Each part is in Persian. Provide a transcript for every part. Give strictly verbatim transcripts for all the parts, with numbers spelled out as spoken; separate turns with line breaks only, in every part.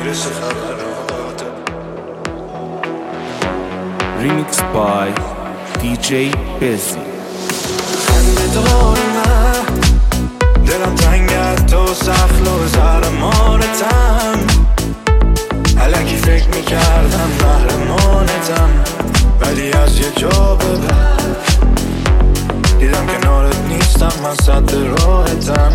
میرسه خبرات.
ریمیکس بای دی جی بزی.
خنده دار من دلم تنگت تو سخل و زر مارتم، الکی فکر میکردم قهرمانتم، ولی از یه جا به بعد دیدم کنارت نیستم، من صد راحتم.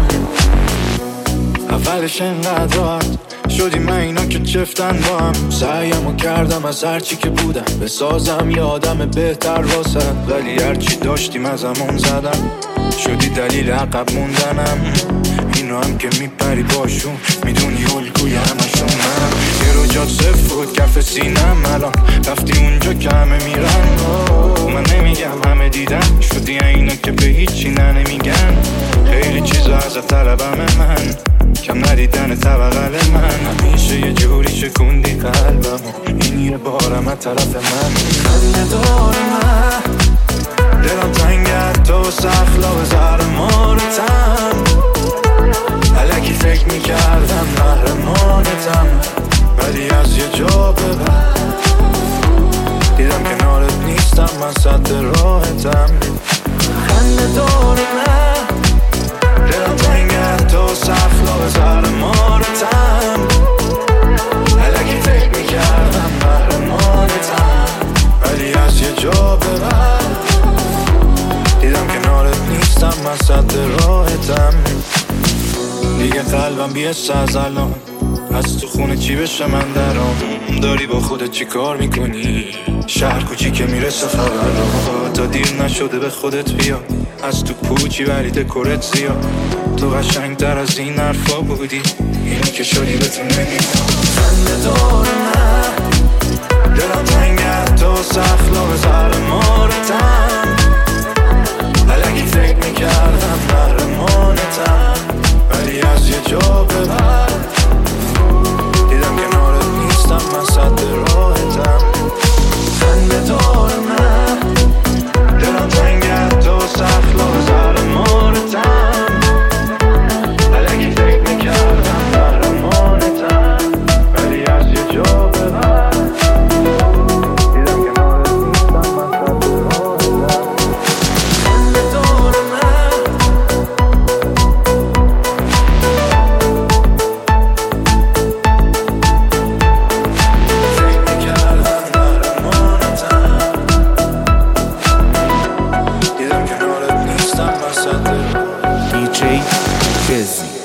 اولش انقدر راحت شدی من اینا که چفتن با هم، سعیمو کردم از هرچی که بودم بسازم یه آدم بهتر واسه، ولی هرچی داشتیم از همون زدم، شدی دلیل عقب موندنم. اینو هم که میپری باشون میدونی الگوی همشون منم، یه رو جات صفر بود کف سینم، الان رفتی اونجا که همه میرن. من نمیگم همه دیدن، شدی اینا که به هیچی نه نمیگن، خیلی چیزا از طلبم من، کم ندیدن طبقل من، همیشه یه جوری شکوندی قلبمو، این یه بارم از طرف من. خنده دار من دلم تنگت تو سخلا به زر مارتم، الکی فکر میکردم قهرمانتم، ولی از یه جا به بعد دیدم کنارت نیستم، من صد راحتم. خنده دار من دلم تنگت تو سخلا به زر مارتم، الکی فکر میکردم قهرمانتم، ولی از یه جا به بعد دیدم کنارت نیستم، من صد راحتم. دیگه قلبم بیست از الان از تو خونه چی بشه من درام، داری با خودت چی کار میکنی؟ شهر کوچی که میرسه خبرات، تا دیر نشده به خودت بیا، از تو پوچی ولی دکورت زیاد، تو قشنگ تر از این حرفا بودی، اینی که شدی به تو نمیدم. خنده دار من دلم تنگت تو سخلا به زر مارتم، الکی فکر میکردم قهرمانتم، ولی از یه جا به بعد دیدم کنارت نیستم، من صد راحتم. خنده دار من دلم تنگت تو سخلا به زر مارتم، الکی فکر میکردم قهرمانتم، ولی از یه جا به بعد دیدم کنارت نیستم، من صد راحتم. خنده دار من فکر میکردم قهرمانتم، دیدم کنارت نیستم، من صد
دی جی بزی.